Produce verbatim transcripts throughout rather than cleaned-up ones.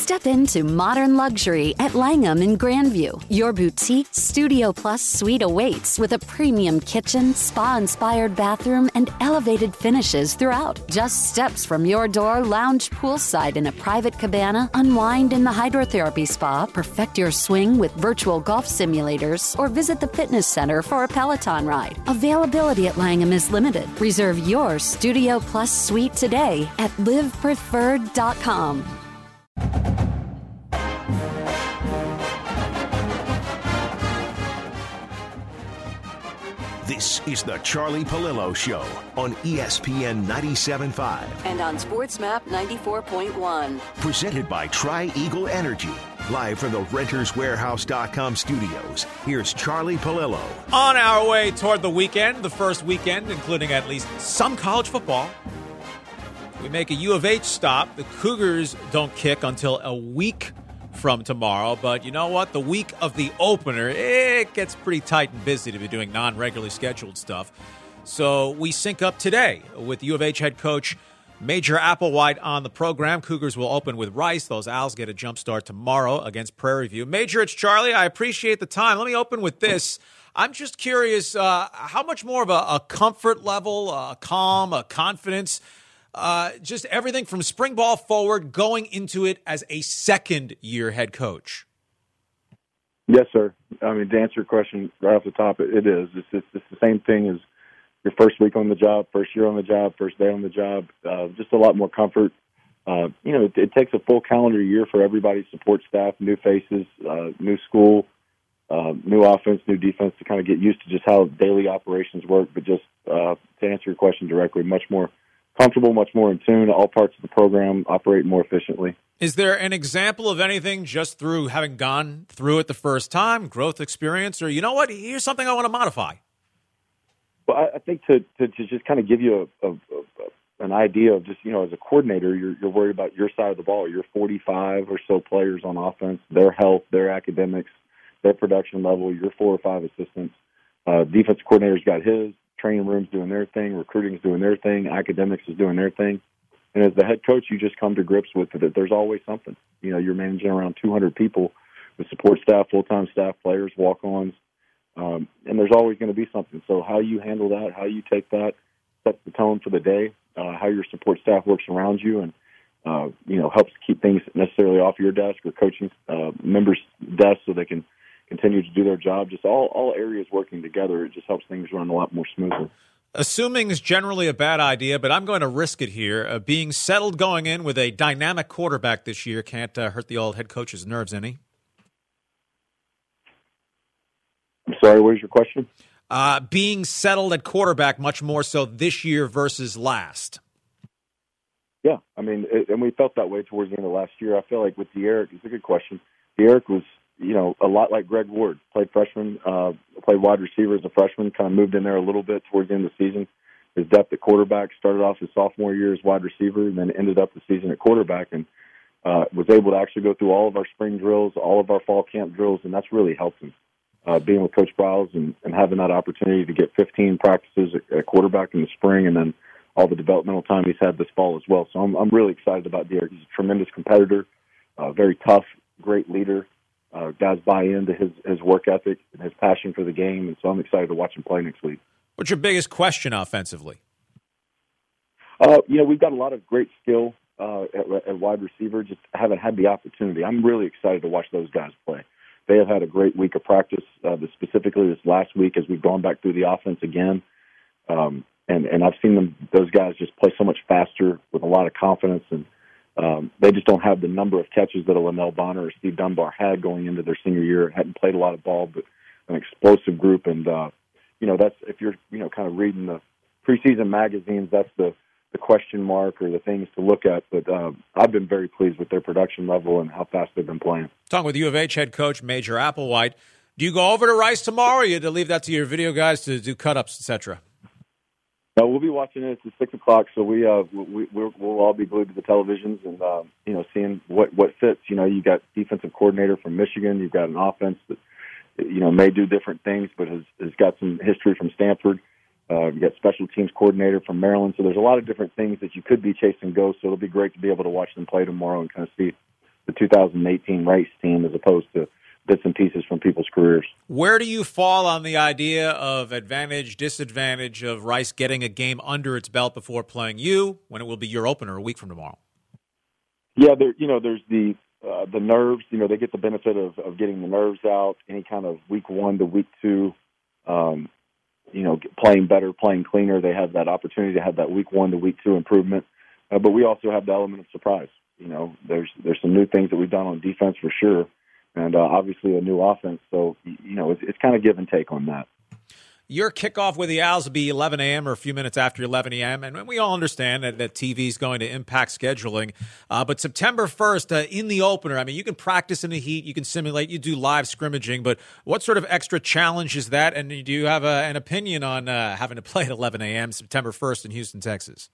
Step into modern luxury at Langham in Grandview. Your boutique Studio Plus suite awaits with a premium kitchen, spa-inspired bathroom, and elevated finishes throughout. Just steps from your door, lounge poolside in a private cabana, unwind in the hydrotherapy spa, perfect your swing with virtual golf simulators, or visit the fitness center for a Peloton ride. Availability at Langham is limited. Reserve your Studio Plus suite today at live preferred dot com. This is the Charlie Pallillo Show on E S P N ninety-seven point five. And on SportsMap ninety-four point one. Presented by Tri-Eagle Energy. Live from the Renters Warehouse dot com studios, here's Charlie Pallillo. On our way toward the weekend, the first weekend, including at least some college football. We make a U of H stop. The Cougars don't kick until a week from tomorrow. But you know what? The week of the opener, it gets pretty tight and busy to be doing non-regularly scheduled stuff. So we sync up today with U of H head coach Major Applewhite on the program. Cougars will open with Rice. Those Owls get a jump start tomorrow against Prairie View. Major, it's Charlie. I appreciate the time. Let me open with this. I'm just curious, uh, how much more of a, a comfort level, a calm, a confidence, uh, just everything from spring ball forward going into it as a second-year head coach? Yes, sir. I mean, to answer your question right off the top, it, it is. It's, it's, it's the same thing as your first week on the job, first year on the job, first day on the job, uh, just a lot more comfort. Uh, you know, it, it takes a full calendar year for everybody's support staff, new faces, uh, new school, uh, new offense, new defense to kind of get used to just how daily operations work. But just uh, to answer your question directly, much more comfortable, much more in tune. All parts of the program operate more efficiently. Is there an example of anything just through having gone through it the first time, growth experience, or you know what, here's something I want to modify? Well, I, I think to, to, to just kind of give you a, a, a, an idea of just, you know, as a coordinator, you're, you're worried about your side of the ball. You're forty-five or so players on offense, their health, their academics, their production level, your four or five assistants. Uh, defensive coordinator's got his, training room's doing their thing, recruiting's doing their thing, academics is doing their thing. And as the head coach, you just come to grips with it that there's always something. You know, you're managing around two hundred people with support staff, full-time staff, players, walk-ons, um, and there's always going to be something. So how you handle that, how you take that, sets the tone for the day, uh, how your support staff works around you and, uh, you know, helps keep things necessarily off your desk or coaching uh, members' desks so they can continue to do their job. Just all, all areas working together, it just helps things run a lot more smoothly. Assuming is generally a bad idea, but I'm going to risk it here. Uh, being settled going in with a dynamic quarterback this year can't uh, hurt the old head coach's nerves any. I'm sorry, what is your question? Uh, being settled at quarterback much more so this year versus last. Yeah, I mean, it, and we felt that way towards the end of last year. I feel like with De'Eric, it's a good question. De'Eric was, you know, a lot like Greg Ward, played freshman, uh, played wide receiver as a freshman, kind of moved in there a little bit towards the end of the season. His depth at quarterback started off his sophomore year as wide receiver and then ended up the season at quarterback and uh, was able to actually go through all of our spring drills, all of our fall camp drills, and that's really helped him. Uh, being with Coach Briles and, and having that opportunity to get fifteen practices at, at quarterback in the spring and then all the developmental time he's had this fall as well. So I'm, I'm really excited about De'Eric. He's a tremendous competitor, uh, very tough, great leader. Uh, guys buy into his, his work ethic and his passion for the game, and so I'm excited to watch him play next week. What's your biggest question offensively? Uh, you know, we've got a lot of great skill uh, at, at wide receiver, just haven't had the opportunity. I'm really excited to watch those guys play. They have had a great week of practice, uh, specifically this last week as we've gone back through the offense again. Um, and, and I've seen them; those guys just play so much faster with a lot of confidence, and um, they just don't have the number of catches that a Linnell Bonner or Steve Dunbar had going into their senior year. Hadn't played a lot of ball, but an explosive group. And uh, you know, that's if you're you know kind of reading the preseason magazines, that's the the question mark or the things to look at. But uh, I've been very pleased with their production level and how fast they've been playing. Talking with U of H head coach Major Applewhite. Do you go over to Rice tomorrow, or you to leave that to your video guys to do cut-ups, et cetera? No, we'll be watching it at six o'clock, so we, uh, we, we'll, we'll all be glued to the televisions and, uh, you know, seeing what, what fits. You know, you got defensive coordinator from Michigan. You've got an offense that, you know, may do different things, but has, has got some history from Stanford. Uh, you got special teams coordinator from Maryland. So there's a lot of different things that you could be chasing go. So it'll be great to be able to watch them play tomorrow and kind of see the two two thousand eighteen Rice team as opposed to bits and pieces from people's careers. Where do you fall on the idea of advantage, disadvantage of Rice getting a game under its belt before playing you when it will be your opener a week from tomorrow? Yeah, there, you know, there's the uh, the nerves. You know, they get the benefit of, of getting the nerves out. Any kind of week one to week two, um, you know, playing better, playing cleaner. They have that opportunity to have that week one to week two improvement. Uh, but we also have the element of surprise. You know, there's there's some new things that we've done on defense for sure, and uh, obviously a new offense. So, you know, it's, it's kind of give and take on that. Your kickoff with the Owls will be eleven a.m. or a few minutes after eleven a.m., and we all understand that, that T V is going to impact scheduling. Uh, but September first, uh, in the opener, I mean, you can practice in the heat, you can simulate, you do live scrimmaging, but what sort of extra challenge is that, and do you have a, an opinion on uh, having to play at eleven a.m. September first in Houston, Texas?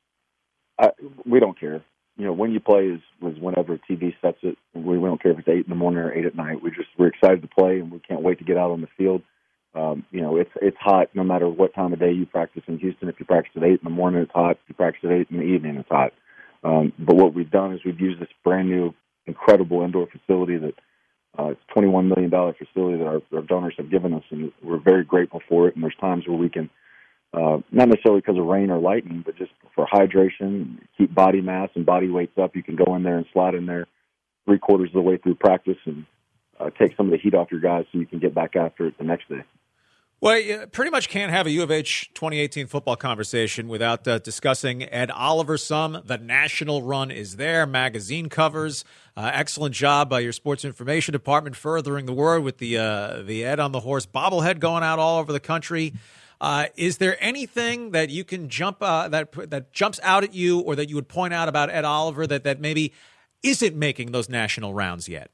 I, we don't care. You know, when you play is, is whenever T V sets it. We, we don't care if it's eight in the morning or eight at night. We just, we're excited to play, and we can't wait to get out on the field. Um, you know, it's it's hot no matter what time of day you practice in Houston. If you practice at eight in the morning, it's hot. If you practice at eight in the evening, it's hot. Um, but what we've done is we've used this brand new, incredible indoor facility that uh, it's a twenty-one million dollars facility that our, our donors have given us, and we're very grateful for it. And there's times where we can, uh, not necessarily because of rain or lightning, but just for hydration, keep body mass and body weights up. You can go in there and slide in there three quarters of the way through practice and uh, take some of the heat off your guys so you can get back after it the next day. Well, you pretty much can't have a U of H twenty eighteen football conversation without uh, discussing Ed Oliver some. The national run is there, magazine covers. Uh, excellent job by your sports information department furthering the word with the uh, the Ed on the Horse bobblehead going out all over the country. Uh, is there anything that you can jump uh, that that jumps out at you, or that you would point out about Ed Oliver that, that maybe isn't making those national rounds yet?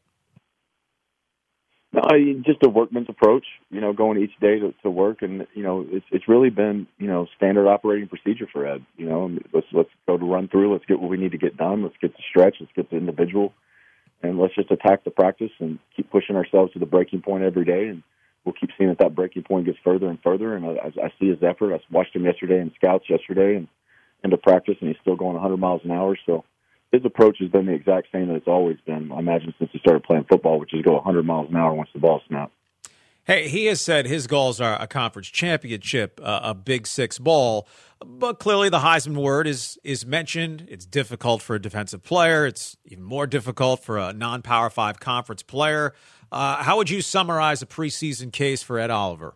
No, just a workman's approach, you know, going each day to, to work. And, you know, it's it's really been, you know, standard operating procedure for Ed. You know, let's let's go to run through. Let's get what we need to get done. Let's get the stretch. Let's get the individual. And let's just attack the practice and keep pushing ourselves to the breaking point every day. And we'll keep seeing that that breaking point gets further and further. And I, I see his effort. I watched him yesterday in scouts yesterday and into practice, and he's still going one hundred miles an hour. So his approach has been the exact same that it's always been, I imagine, since he started playing football, which is go one hundred miles an hour once the ball snaps. Hey, he has said his goals are a conference championship, uh, a Big Six bowl, but clearly the Heisman word is is mentioned. It's difficult for a defensive player. It's even more difficult for a non-Power Five conference player. Uh, how would you summarize a preseason case for Ed Oliver?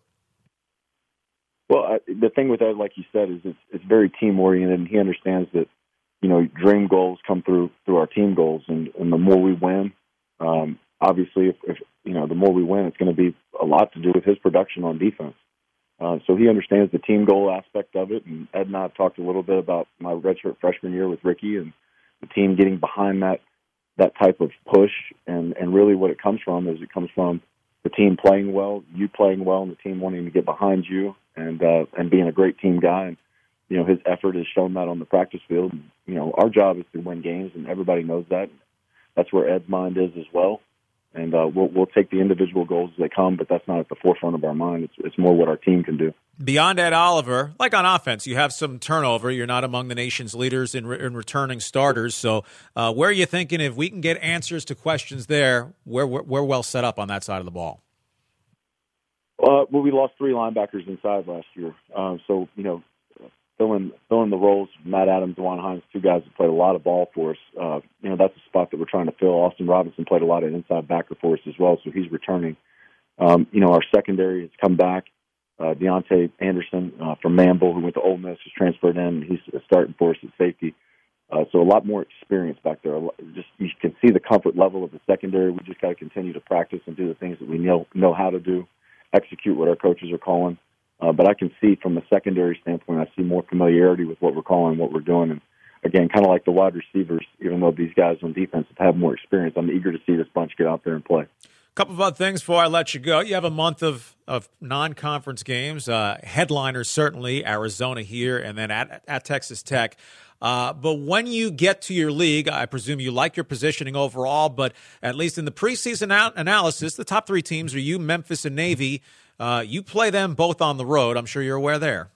Well, I, the thing with Ed, like you said, is it's, it's very team-oriented, and he understands that, you know, dream goals come through through our team goals, and, and the more we win, um, obviously, if, if you know, the more we win, it's going to be a lot to do with his production on defense. Uh, so he understands the team goal aspect of it, and Ed and I have talked a little bit about my redshirt freshman year with Ricky and the team getting behind that that type of push, and, and really what it comes from is it comes from the team playing well, you playing well, and the team wanting to get behind you, and uh, and being a great team guy. And you know, his effort has shown that on the practice field. You know, our job is to win games, and everybody knows that. That's where Ed's mind is as well. And uh, we'll we'll take the individual goals as they come, but that's not at the forefront of our mind. It's it's more what our team can do. Beyond Ed Oliver, like on offense, you have some turnover. You're not among the nation's leaders in, re- in returning starters. So uh, where are you thinking if we can get answers to questions there, we're, we're, we're well set up on that side of the ball? Uh, well, we lost three linebackers inside last year. Uh, so, you know, filling filling the roles, Matt Adams, DeJuan Hines, two guys that played a lot of ball for us. Uh, you know, that's a spot that we're trying to fill. Austin Robinson played a lot of inside backer for us as well, so he's returning. Um, you know, our secondary has come back. Uh, Deontay Anderson uh, from Manville, who went to Ole Miss, has transferred in, and he's starting for us at safety. Uh, so a lot more experience back there. Just you can see the comfort level of the secondary. We just got to continue to practice and do the things that we know know how to do, execute what our coaches are calling. Uh, but I can see from the secondary standpoint, I see more familiarity with what we're calling, what we're doing. And, again, kind of like the wide receivers, even though these guys on defense have more experience, I'm eager to see this bunch get out there and play. A couple of other things before I let you go. You have a month of, of non-conference games. Uh, headliners, certainly, Arizona here and then at, at Texas Tech. Uh, but when you get to your league, I presume you like your positioning overall, but at least in the preseason out- analysis, the top three teams are you, Memphis, and Navy. Uh, you play them both on the road. I'm sure you're aware there.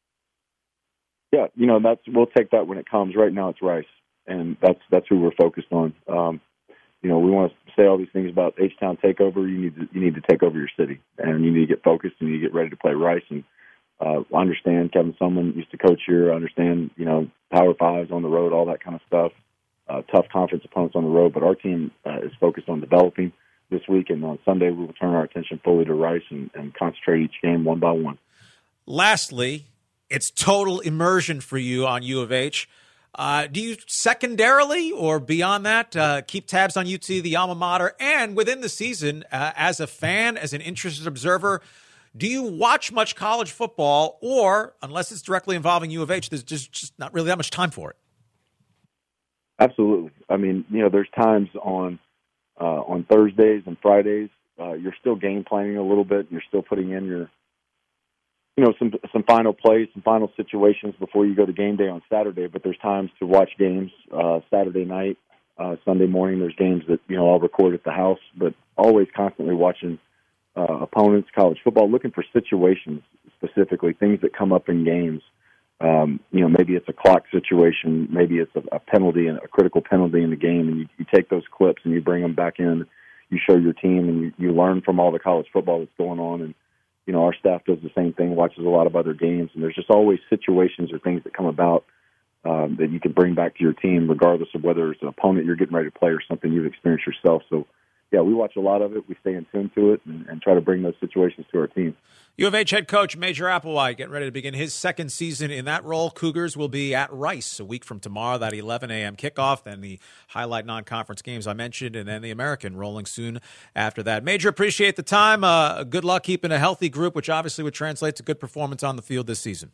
Yeah, you know, that's we'll take that when it comes. Right now it's Rice, and that's that's who we're focused on. Um, you know, we want to say all these things about H-Town takeover. You need to you need to take over your city, and you need to get focused, and you need to get ready to play Rice. And uh, I understand Kevin Sumlin used to coach here. I understand, you know, Power Fives on the road, all that kind of stuff. Uh, tough conference opponents on the road, but our team uh, is focused on developing this week, and on Sunday we will turn our attention fully to Rice and, and concentrate each game one by one. Lastly, it's total immersion for you on U of H. Uh, do you secondarily or beyond that uh, keep tabs on U T, the alma mater, and within the season, uh, as a fan, as an interested observer, do you watch much college football, or, unless it's directly involving U of H, there's just, just not really that much time for it? Absolutely. I mean, you know, there's times on uh, on Thursdays and Fridays, uh, you're still game planning a little bit, and you're still putting in your, you know, some some final plays, some final situations before you go to game day on Saturday. But there's times to watch games uh, Saturday night, uh, Sunday morning. There's games that, you know, I'll record at the house, but always constantly watching uh, opponents, college football, looking for situations specifically, things that come up in games. Um, you know, maybe it's a clock situation, maybe it's a, a penalty, a critical penalty in the game, and you, you take those clips and you bring them back in. You show your team, and you, you learn from all the college football that's going on. And you know, our staff does the same thing, watches a lot of other games, and there's just always situations or things that come about um, that you can bring back to your team, regardless of whether it's an opponent you're getting ready to play or something you've experienced yourself. So, yeah, we watch a lot of it. We stay in tune to it and, and try to bring those situations to our team. U of H head coach Major Applewhite getting ready to begin his second season in that role. Cougars will be at Rice a week from tomorrow, that eleven a.m. kickoff, then the highlight non-conference games I mentioned, and then the American rolling soon after that. Major, appreciate the time. Uh, good luck keeping a healthy group, which obviously would translate to good performance on the field this season.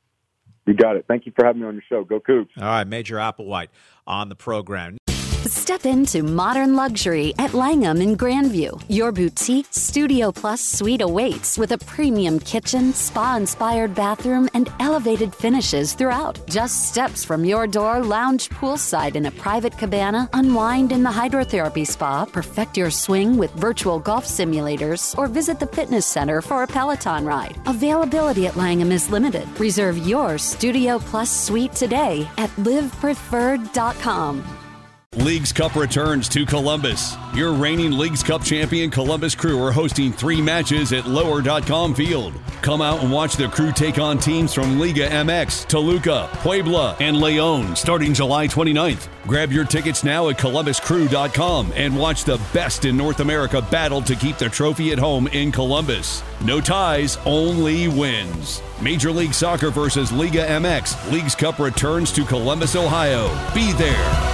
You got it. Thank you for having me on your show. Go Cougs. All right, Major Applewhite on the program. Step into modern luxury at Langham in Grandview. Your boutique Studio Plus suite awaits with a premium kitchen, spa-inspired bathroom, and elevated finishes throughout. Just steps from your door, lounge poolside in a private cabana, unwind in the hydrotherapy spa, perfect your swing with virtual golf simulators, or visit the fitness center for a Peloton ride. Availability at Langham is limited. Reserve your Studio Plus suite today at live preferred dot com. Leagues Cup returns to Columbus. Your reigning Leagues Cup champion Columbus Crew are hosting three matches at lower dot com Field. Come out and watch the Crew take on teams from Liga M X, Toluca, Puebla, and Leon starting July twenty-ninth. Grab your tickets now at columbus crew dot com and watch the best in North America battle to keep the trophy at home in Columbus. No ties, only wins. Major League Soccer versus Liga M X. Leagues Cup returns to Columbus, Ohio. Be there.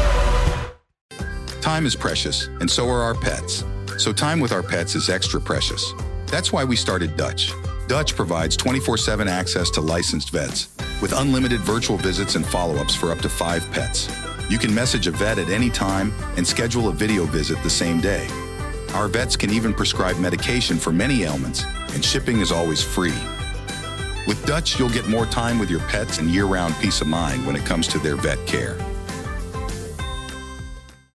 Time is precious, and so are our pets. So time with our pets is extra precious. That's why we started Dutch. Dutch provides twenty-four seven access to licensed vets with unlimited virtual visits and follow-ups for up to five pets. You can message a vet at any time and schedule a video visit the same day. Our vets can even prescribe medication for many ailments, and shipping is always free. With Dutch, you'll get more time with your pets and year-round peace of mind when it comes to their vet care.